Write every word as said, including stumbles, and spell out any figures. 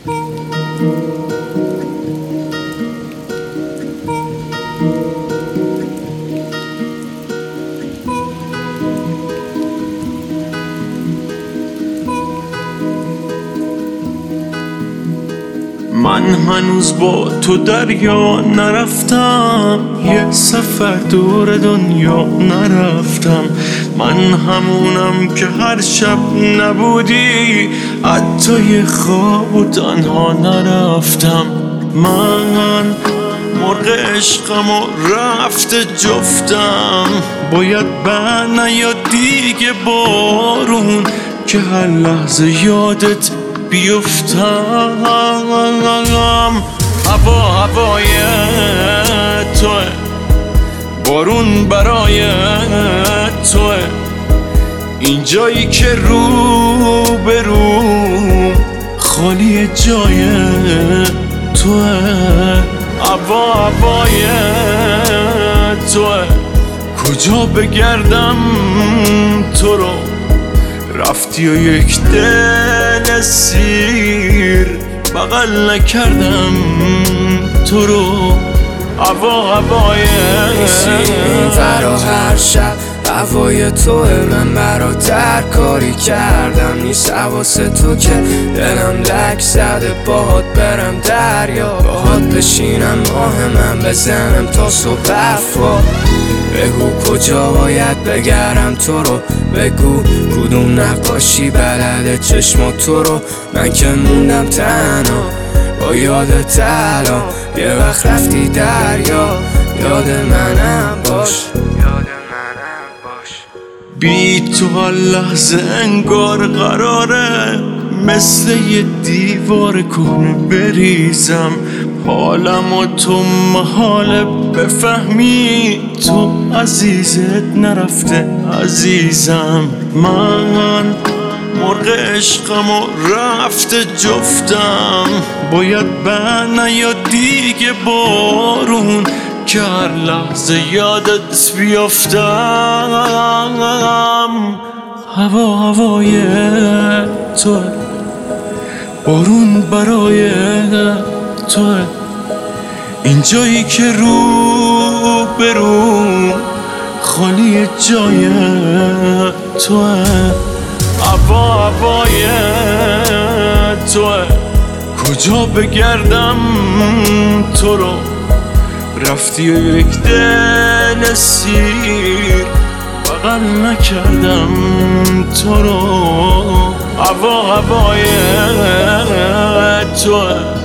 من هنوز با تو دریا نرفتم، یه سفر دور دنیا نرفتم. من همونم که هر شب نبودی، حتی یه خواب و تنها نرفتم. من مرغ عشقم و رفته جفتم، باید بر نیاد دیگه بارون که هر لحظه یادت بیفتم. هوا هوای توه، بارون برای توه، این جایی که رو به رو خالی جای توه. هوا هوای توه، کجا بگردم تو رو، رفتی و یک دل سیر بغل نکردم تو رو. هوا هوای فرا هر شب هوای توه، من برات هر کاری کردم نیست حواس تو که دلم لک زده باهات برم دریا، باهات بشینم ماه من بزنم تا صبح برفا. بگو کجا باید بگردم تو رو، بگو کدوم نقاشی بلده چشم تو رو. من که موندم تنها با یادت الان، یه وقت رفتی دریا یاد منم باش. بی تو هر لحظه انگار قراره مثل یه دیوار کهنه بریزم. حالم و تو محاله بفهمی، تو عزیزت نرفته عزیزم. من مرغ عشقم و رفته جفتم، باید بر نیاد دیگه بارون که هر لحظه یادت بیافتم. هوا هوای توه، بارون برای توه، این جایی که رو به رو خالی جای توه. هوا هوای توه، کجا بگردم تو رو، رفتی و یک دل سیر بغل نکردم تو رو. هوا هوای توه.